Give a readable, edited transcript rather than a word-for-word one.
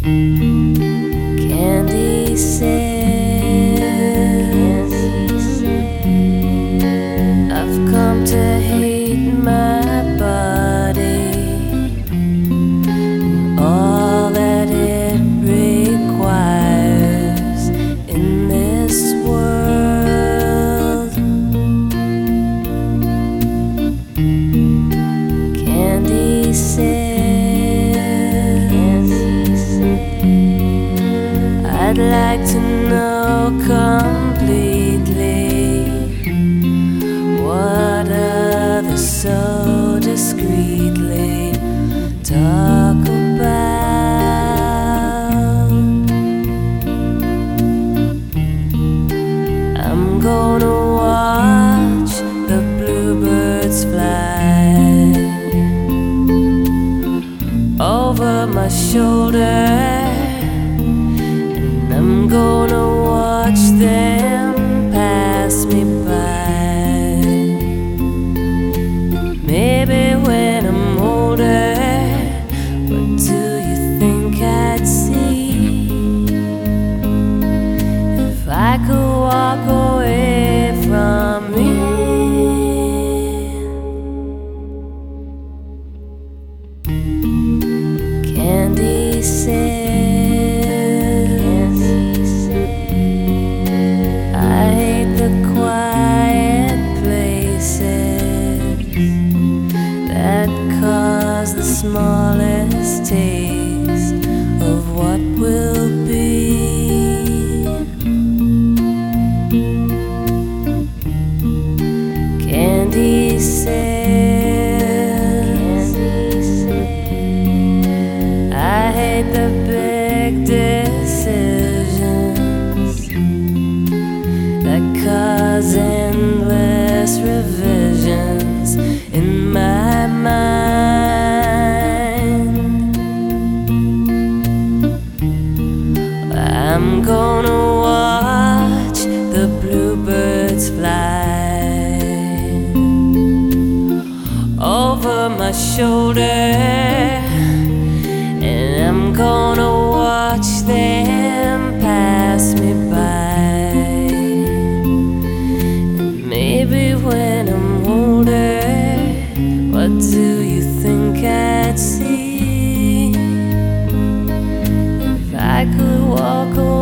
Candy says I've come to hate my body, all that it requires in this world. Candy says I'd like to know completely what others so discreetly talk about. I'm gonna watch the bluebirds fly over my shoulder. I'm gonna watch them pass me by. Maybe when I'm older, what do you think I'd see if I could walk away from it? Candy says the quiet places that cause the smallest taste of what will be. Candy says I hate the big decisions that cause endless revisions in my mind. I'm gonna watch the bluebirds fly over my shoulder, and I'm gonna watch them pass me by. Maybe when I'm older, what do you think I'd see if I could walk away?